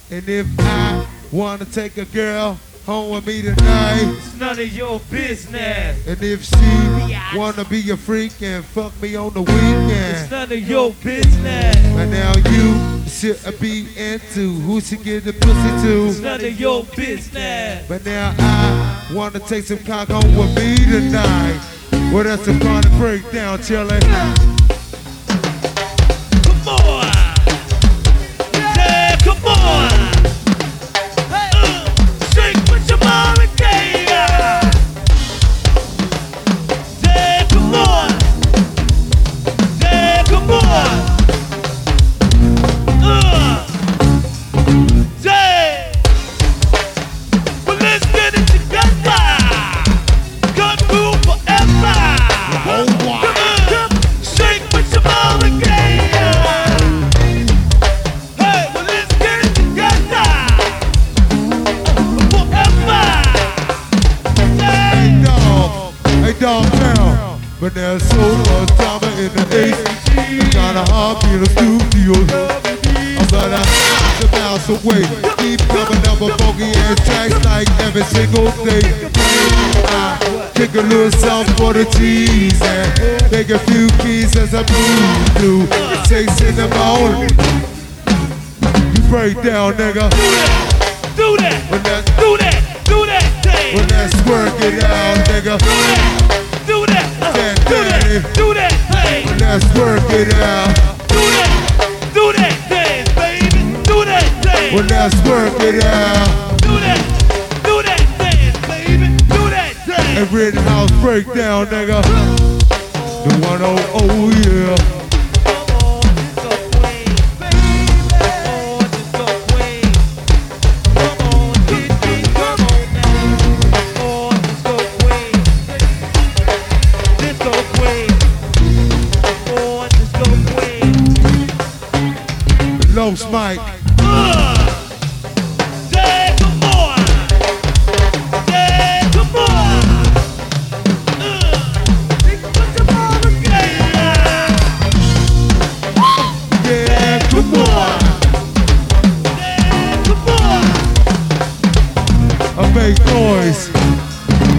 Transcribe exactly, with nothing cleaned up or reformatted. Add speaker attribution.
Speaker 1: And if I wanna take a girl home with me tonight,
Speaker 2: it's none of your business.
Speaker 1: and if she wanna be a freak and fuck me on the weekend,
Speaker 2: it's none of your business.
Speaker 1: and now you should be into who she give the pussy to.
Speaker 2: It's none of your business.
Speaker 1: But now I wanna take some cock home with me tonight. Well, that's the chronic breakdown, chillin'.
Speaker 2: Come on. Yeah, come on. Uh, shake with your mom and day. Yeah, come on. Yeah, come on. Uh, yeah. Well, let's get it together. Good move forever.
Speaker 1: Oh, wow.
Speaker 2: Come on. Shake with your mom and day. Hey, well, let's get it together. Forever. Yeah.
Speaker 1: Hey, dog. Hey, dog, now. But there's so much drama in the A C G. Kinda hard being a studio. I'm gonna have to bounce away. Keep coming up with funky ass tracks like every single day. I kick a little something for the cheese and make a few keys as I move through. Six in the morning. You break down, nigga.
Speaker 2: Do that,
Speaker 1: When that,
Speaker 2: do that, do that thing.
Speaker 1: when that squirt get out, nigga.
Speaker 2: Do that, do that, uh, do that, do that thing.
Speaker 1: When that squirt get out.
Speaker 2: Do that, do that thing, baby. Do that thing.
Speaker 1: When that squirt get out.
Speaker 2: Do that, do that thing, baby. Do that thing.
Speaker 1: And Rittenhouse breakdown, nigga. The one oh oh yeah. Los Mike.
Speaker 2: Uh,